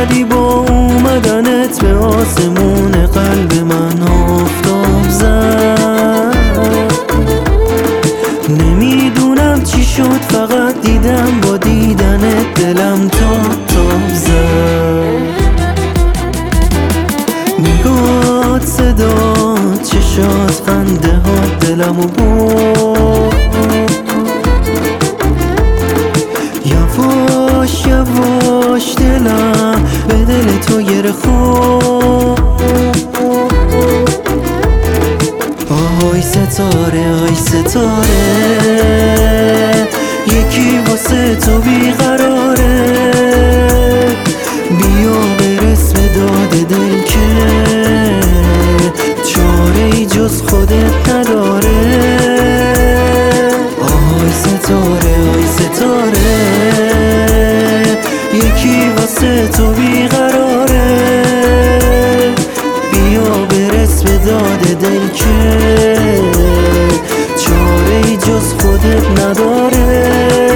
اومدی با اومدنت به آسمون قلب من آفتاب زد. نمیدونم چی شد، فقط دیدم با دیدنت دلم تاب زد. نگات، صدات، چشات، خنده ها دلمو برد. یواش یواش دلم به دل تو گره خورد. آهای ستاره، آی ستاره، یکی واسه تو بیقراره. بیا برس به داد دل که چاره ای جز خودت نداره. آهای ستاره، آی ستاره، یکی واسه تو بیقراره. بیا برس به داد دل که چاره ای جز خودت نداره.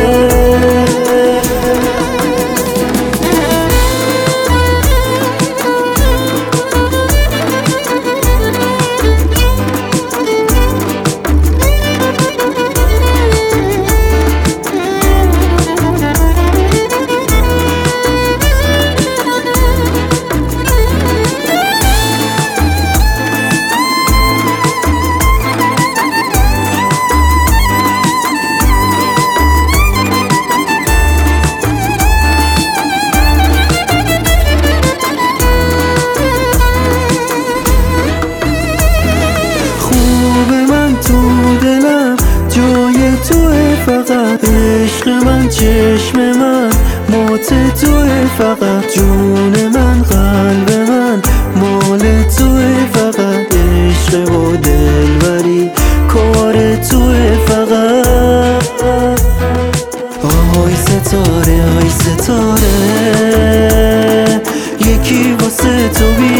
فقط عشق من، چشم من، مات توه. فقط جون من، قلب من، مال توه. فقط عشق و دلبری کار توه. فقط آهای ستاره، آی ستاره، یکی واسه تو